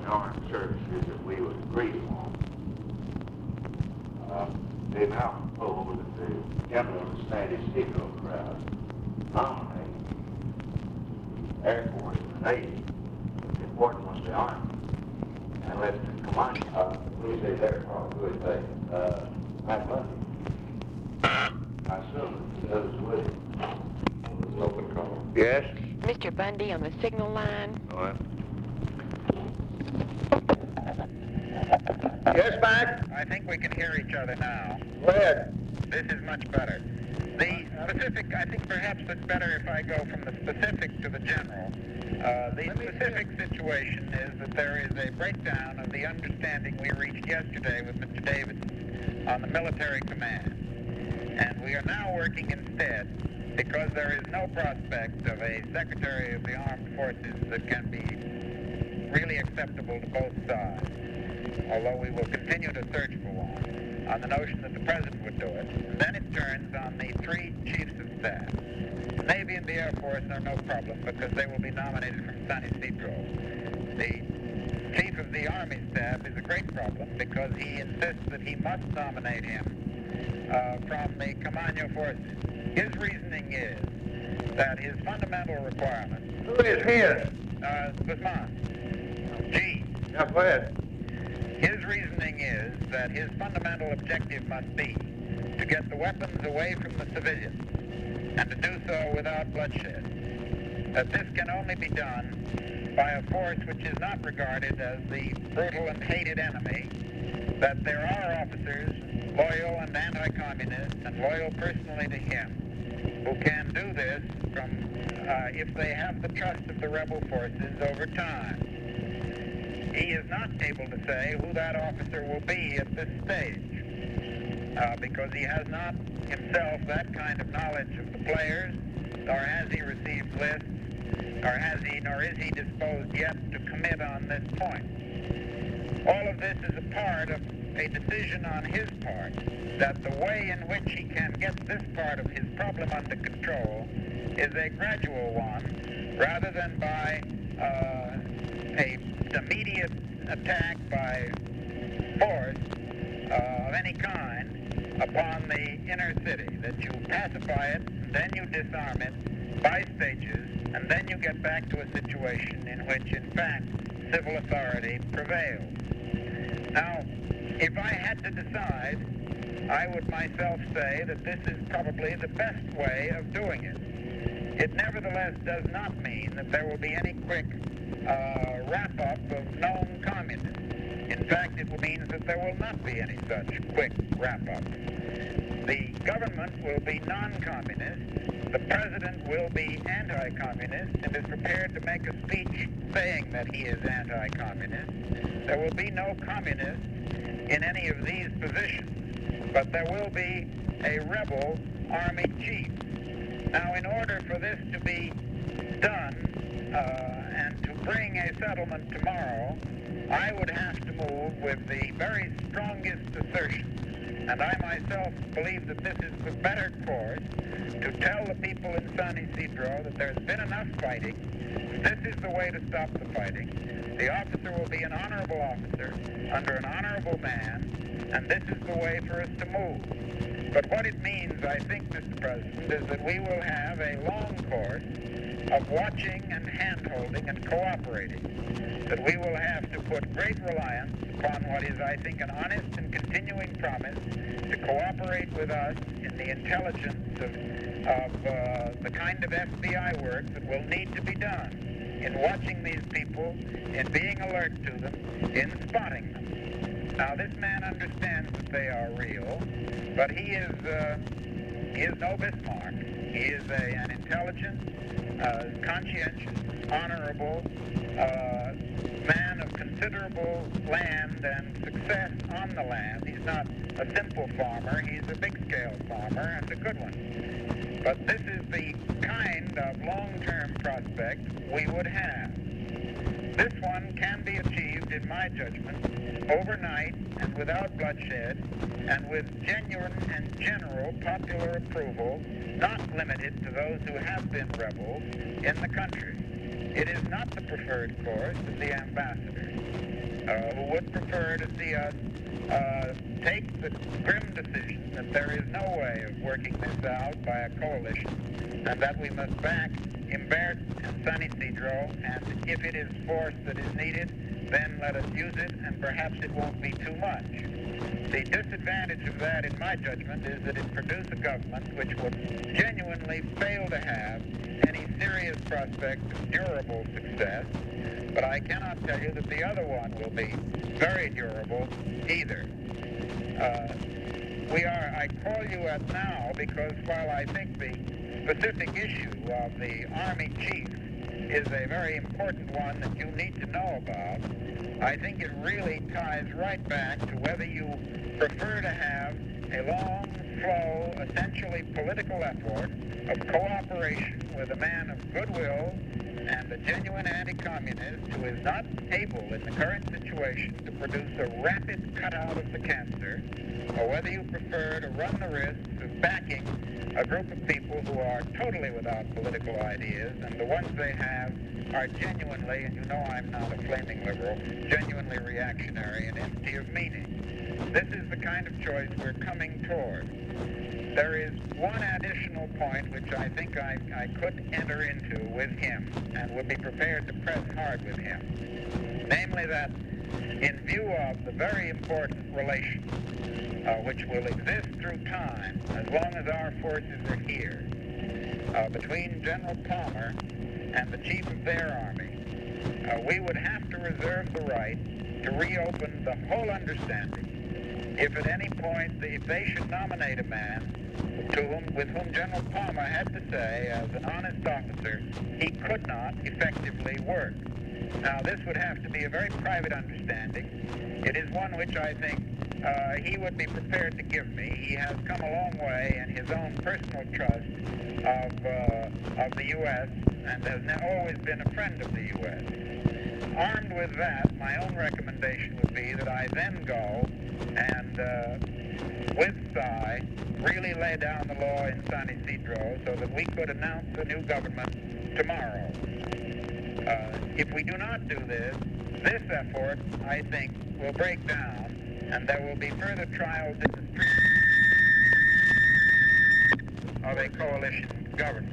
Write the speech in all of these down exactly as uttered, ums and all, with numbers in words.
armed services that we would agree on. Uh, they now propose that the general of the Spanish Negro crowd nominate the Air Force and the Navy. The important one's the Army. And let the command, uh, we say they're probably good thing. Uh, Matt Bundy. I assume that the others would. It's an open call. Yes? Mister Bundy on the signal line. All right. Yes, Mac? I think we can hear each other now. Go ahead. This is much better. The specific, I think perhaps it's better if I go from the specific to the general. Uh, the specific situation is that there is a breakdown of the understanding we reached yesterday with Mister Davidson on the military command. And we are now working instead, because there is no prospect of a Secretary of the Armed Forces that can be really acceptable to both sides, although we will continue to search for one, on the notion that the President would do it. And then it turns on the three chiefs of staff. The Navy and the Air Force are no problem because they will be nominated from San Isidro. The Chief of the Army Staff is a great problem because he insists that he must nominate him uh, from the Camaño forces. His reasoning is that his fundamental requirement... Who is his? Uh, Guzman. G. Yeah, go ahead. His reasoning is that his fundamental objective must be to get the weapons away from the civilians and to do so without bloodshed. That this can only be done by a force which is not regarded as the brutal and hated enemy, that there are officers loyal and anti-communist and loyal personally to him who can do this from uh, if they have the trust of the rebel forces over time. He is not able to say who that officer will be at this stage uh, because he has not himself that kind of knowledge of the players, nor has he received lists, nor has he, nor is he disposed yet to commit on this point. All of this is a part of a decision on his part that the way in which he can get this part of his problem under control is a gradual one rather than by uh, a immediate attack by force uh, of any kind upon the inner city, that you pacify it, and then you disarm it by stages, and then you get back to a situation in which, in fact, civil authority prevails. Now, if I had to decide, I would myself say that this is probably the best way of doing it. It nevertheless does not mean that there will be any quick uh, wrap-up of known communists. In fact, it means that there will not be any such quick wrap-up. The government will be non-communist, the president will be anti-communist and is prepared to make a speech saying that he is anti-communist. There will be no communists in any of these positions, but there will be a rebel army chief. Now, in order for this to be done uh, and to bring a settlement tomorrow, I would have to move with the very strongest assertion, and I myself believe that this is the better course, to tell the people in San Isidro that there's been enough fighting. This is the way to stop the fighting. The officer will be an honorable officer under an honorable man, and this is the way for us to move. But what it means, I think, Mister President, is that we will have a long course of watching and hand-holding and cooperating, that we will have to put great reliance upon what is, I think, an honest and continuing promise to cooperate with us in the intelligence of, of uh, the kind of F B I work that will need to be done, in watching these people, in being alert to them, in spotting them. Now, this man understands that they are real, but he is, uh, he is no Bismarck. He is a, an intelligent, uh, conscientious, honorable uh, man of considerable land and success on the land. He's not a simple farmer. He's a big-scale farmer and a good one. But this is the kind of long-term prospect we would have. This one can be achieved, in my judgment, overnight and without bloodshed and with genuine and general popular approval, not limited to those who have been rebels in the country. It is not the preferred course of the ambassador, uh, who would prefer to see us uh, take the grim decision that there is no way of working this out by a coalition, and that we must back Imbert and San Isidro, and if it is force that is needed, then let us use it, and perhaps it won't be too much. The disadvantage of that, in my judgment, is that it produces a government which will genuinely fail to have any serious prospect of durable success, but I cannot tell you that the other one will be very durable either. Uh, we are, I call you up now because while I think the specific issue of the Army chief is a very important one that you need to know about, I think it really ties right back to whether you prefer to have a long, slow, essentially political effort of cooperation with a man of goodwill and a genuine anti-communist who is not able in the current situation to produce a rapid cutout of the cancer, or whether you prefer to run the risk of backing a group of people who are totally without political ideas, and the ones they have are genuinely, and you know I'm not a flaming liberal, genuinely reactionary and empty of meaning. This is the kind of choice we're coming toward. There is one additional point which I think I, I could enter into with him and would be prepared to press hard with him. Namely that in view of the very important relation uh, which will exist through time as long as our forces are here uh, between General Palmer and the chief of their army, uh, we would have to reserve the right to reopen the whole understanding if at any point, if they should nominate a man to whom, with whom General Palmer had to say, as an honest officer, he could not effectively work. Now, this would have to be a very private understanding. It is one which I think uh, he would be prepared to give me. He has come a long way in his own personal trust of, uh, of the U S and has now always been a friend of the U S Armed with that, my own recommendation would be that I then go and, uh, with Sy, really lay down the law in San Isidro so that we could announce the new government tomorrow. Uh, if we do not do this, this effort, I think, will break down, and there will be further trials in the streets of a coalition government.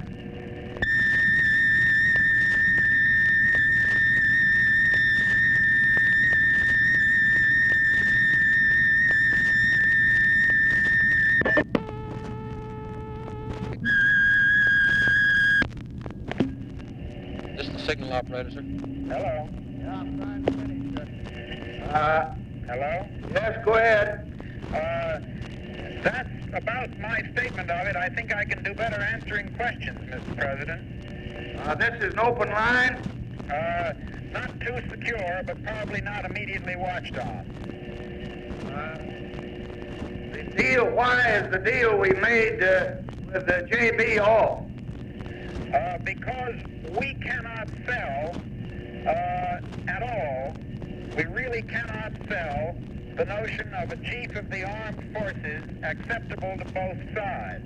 This is the signal operator, sir. Hello. Yeah, I'm trying to finish, sir. Uh, hello? Yes, go ahead. Uh, that's about my statement of it. I think I can do better answering questions, Mister President. Uh, this is an open line. Uh, not too secure, but probably not immediately watched on. Uh, the deal, why is the deal we made uh, with the J B off? Uh, because we cannot sell uh, at all, we really cannot sell the notion of a chief of the armed forces acceptable to both sides.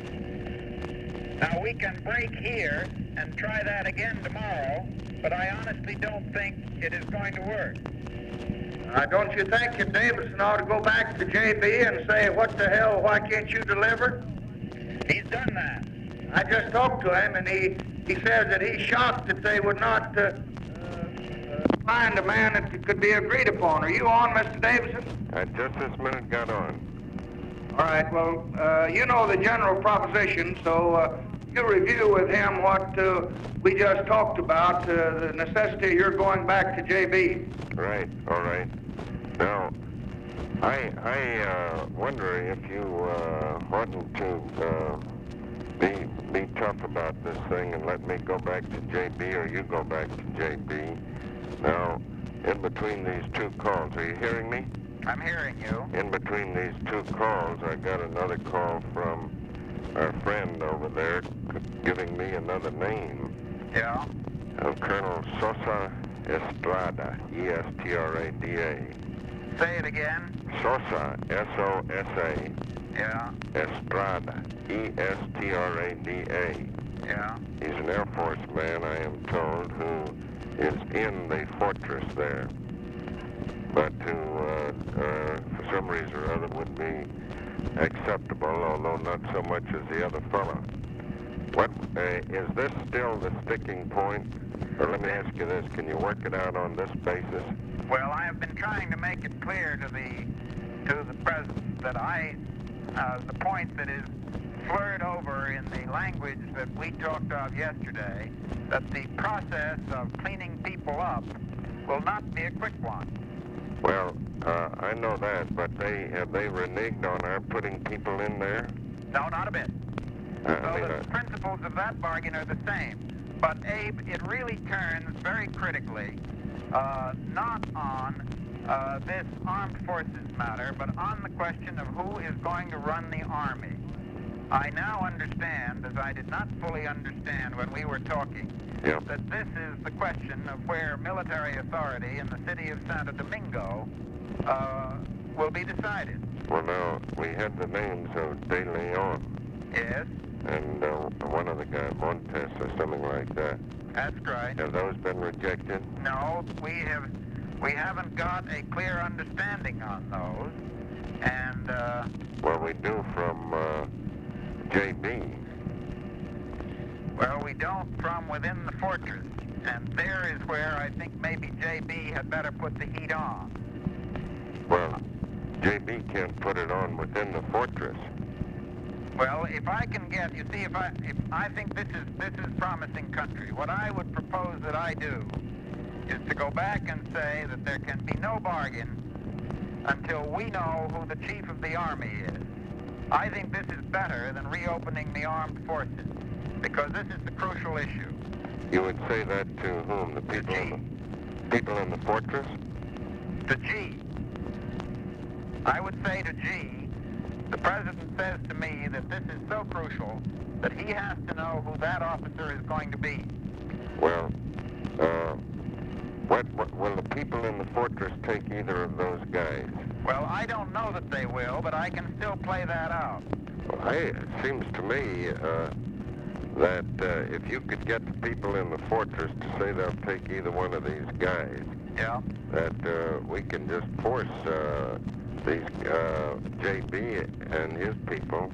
Now, we can break here and try that again tomorrow, but I honestly don't think it is going to work. Uh, don't you think that Davison ought to go back to J B and say, what the hell, why can't you deliver? He's done that. I just talked to him, and he, he says that he's shocked that they would not uh, uh, find a man that could be agreed upon. Are you on, Mister Davison? I just this minute got on. All right, well, uh, you know the general proposition, so uh, you review with him what uh, we just talked about, uh, the necessity of your going back to J B. Right, all right. Now, I I uh, wonder if you uh, oughtn't to uh, be be tough about this thing and let me go back to J B, or you go back to J B. Now, in between these two calls, are you hearing me? I'm hearing you. In between these two calls, I got another call from our friend over there giving me another name. Yeah? Of Colonel Sosa Estrada, E S T R A D A. Say it again. Sosa, S O S A, Yeah? Estrada, E S T R A D A. Yeah. He's an Air Force man, I am told, who is in the fortress there. But who, uh, uh, for some reason or other, would be acceptable, although not so much as the other fellow. What, uh, is this still the sticking point? Or let me ask you this, can you work it out on this basis? Well, I have been trying to make it clear to the to the president that I, uh, the point that is slurred over in the language that we talked of yesterday, that the process of cleaning people up will not be a quick one. Well, uh, I know that, but they have they reneged on our putting people in there? No, not a bit. Uh, I So mean, the uh, principles of that bargain are the same. But, Abe, it really turns very critically uh, not on uh, this armed forces matter, but on the question of who is going to run the Army. I now understand, as I did not fully understand when we were talking, yeah. that this is the question of where military authority in the city of Santo Domingo uh, will be decided. Well, now, we had the names of De Leon Yes, and uh, one of the guys, Montes or something like that. that's right. Have those been rejected? No, we have we haven't got a clear understanding on those, and uh, Well, we do from uh, J B. well, we don't from within the fortress, and there is where I think maybe J B had better put the heat on. Well, J B can't put it on within the fortress. Well, if I can get, you see, if I if I think this is this is promising country, what I would propose that I do is to go back and say that there can be no bargain until we know who the chief of the army is. I think this is better than reopening the armed forces, because this is the crucial issue. You would say that to whom? The people in the, people in the fortress? To G. I would say to G, the president says to me that this is so crucial that he has to know who that officer is going to be. Well, uh, what, what will the people in the fortress take either of those guys? Well, I don't know that they will, but I can still play that out. Well, I, it seems to me uh, that uh, if you could get the people in the fortress to say they'll take either one of these guys, Yeah. that uh, we can just force uh, these uh, J B and his people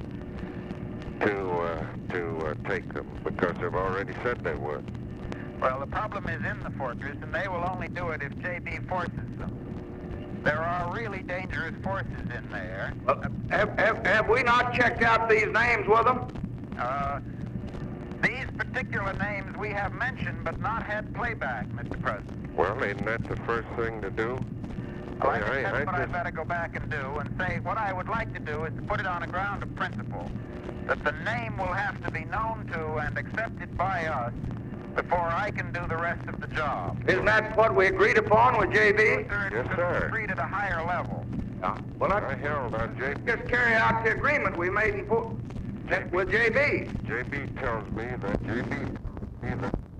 to uh, to uh, take them, because they've already said they would. Well, the problem is in the fortress, and they will only do it if J B forces them. There are really dangerous forces in there. Well, have, have, have we not checked out these names with them? Uh, these particular names we have mentioned, but not had playback, Mister President. Well, isn't that the first thing to do? Well, I I- think I- that's I what I'd just- better go back and do, and say what I would like to do is to put it on a ground of principle, that the name will have to be known to and accepted by us before I can do the rest of the job. Isn't that what we agreed upon with J B? Two-thirds Yes, could sir. agreed at a higher level. Yeah. Well, I let's held our J B. just carry out the agreement we made in, fo- with J B. J B tells me that J B either